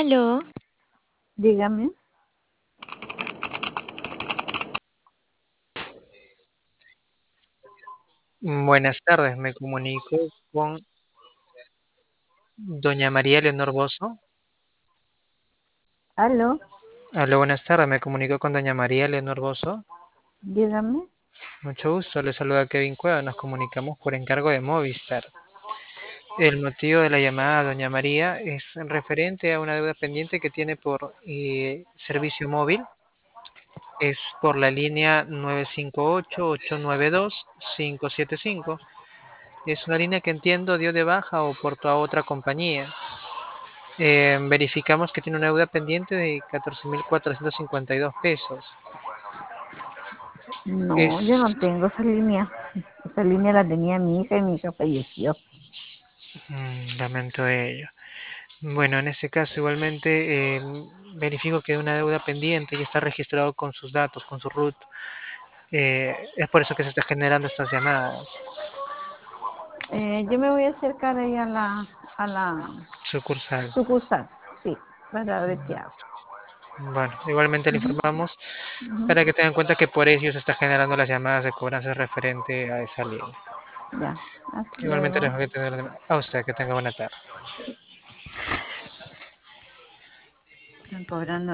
Aló, Dígame. Buenas tardes, me comunico con doña María Leonor Bozo. Aló, Aló, buenas tardes, me comunico con doña María Leonor Bozo. dígame. Mucho gusto, le saluda Kevin Cueva, nos comunicamos por encargo de Movistar. El motivo de la llamada, doña María, es referente a una deuda pendiente que tiene por servicio móvil. Es por la línea 958-892-575. Es una línea que entiendo dio de baja o portó a otra compañía. Verificamos que tiene una deuda pendiente de 14.452 pesos. No, yo no Es, tengo esa línea. Esa línea la tenía mi hija y mi hija falleció. lamento ello. Bueno, en ese caso igualmente verifico que hay una deuda pendiente y está registrado con sus datos, con su RUT. Es por eso que se está generando estas llamadas. Yo me voy a acercar ahí a la Sucursal. sucursal, sí, para ver qué hago. Bueno, igualmente le Ujú, informamos ujú. para que tengan en cuenta que por ello se está generando las llamadas de cobranza referente a esa línea. Ya, hasta Igualmente les luego. voy a tener a usted que tenga buena tarde. Están cobrando.